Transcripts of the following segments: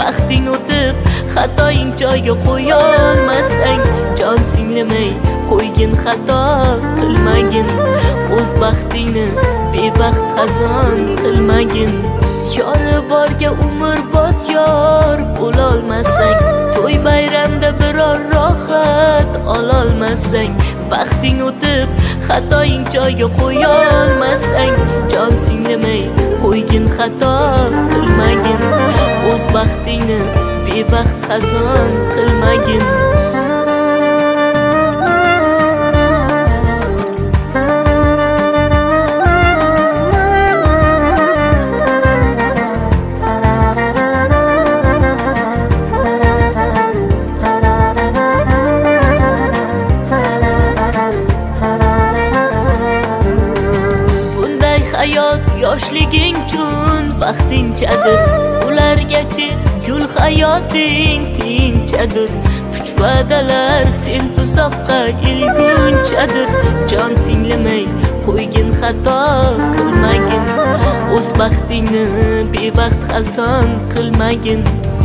vaqting o'tib xatoing joyiga qo'yolmasang jon singlimay qo'ygin xato qilmagin o'z baxtingni bebaxt qazon qilmagin yori borga umrbod yor bo'lolmasang to'y bayramda biror rohat ololmasang vaqting o'tib xatoing joyiga qo'yolmasang jon singlimay qo'ygin xato qilmagin o'z baxtingni bebaxt qazon qilmagin hayot yoshliging chun vaqtinchadir ulargachi gul hayoting tinchadir puch va'dalar sen tuzoqqa ilgunchadir jon singlimay qo'ygin xato qilmagin o'z baxtingni bebaxt qazon qilmagin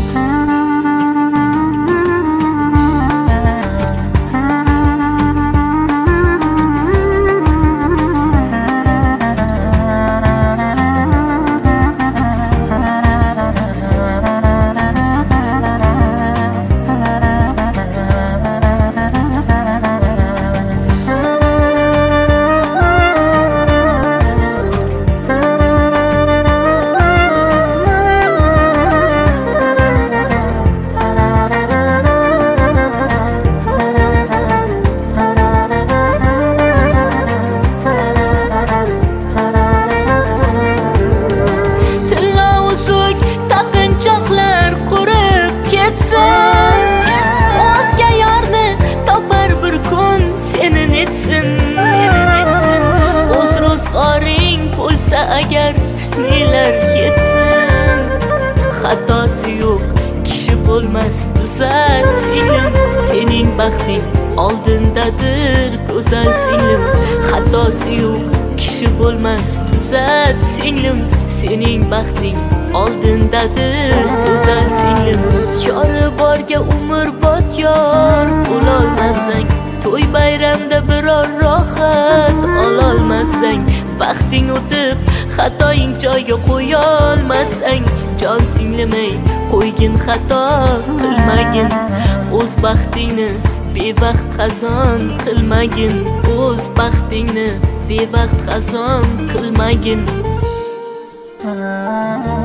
o'zga yorni topar bir kun seni netsin o'z ro'zg'oring bo'lsa agar nelar yetsin xatosi yo'q kishi bo'lmas tuzat singlim sening baxting oldindadir go'zal singlim xatosi yo'q kishi bo'lmas tuzat singlim sening baxting oldindadir go'zal singlim yori borga umrbod yor bo'lolmasang to'y bayramda biror rohat ololmasang vaqting o'tib xatoing joyiga qo'yolmasang jon singlimay qo'ygin xato qilmagin o'z baxtingni bebaxt qazon qilmagin o'z baxtingni bebaxt qazon qilmagin